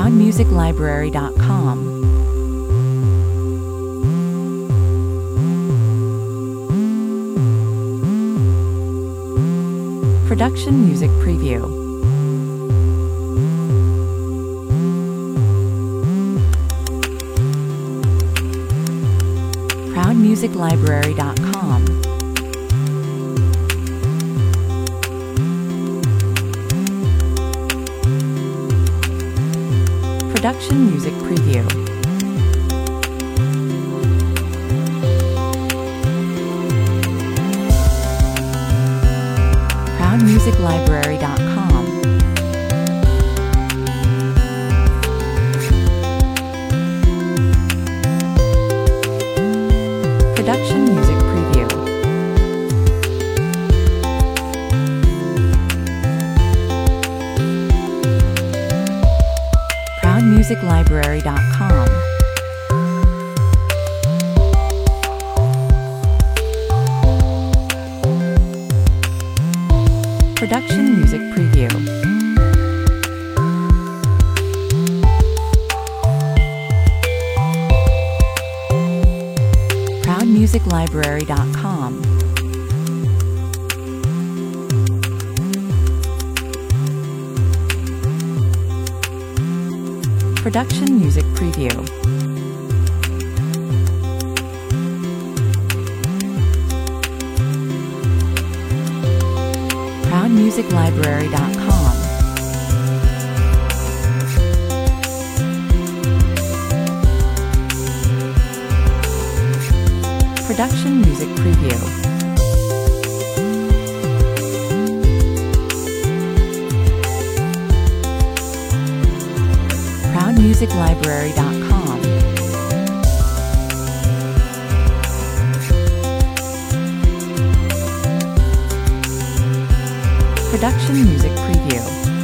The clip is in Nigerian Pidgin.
ProudMusicLibrary.com. Production Music Preview. ProudMusicLibrary.com. Production Music Preview. ProudMusicLibrary.com. Production Music Preview. ProudMusicLibrary.com. Production Music Preview. ProudMusicLibrary.com. Production Music Preview. ProudMusicLibrary.com. Production Music Preview. ProudMusicLibrary.com. Production Music Preview.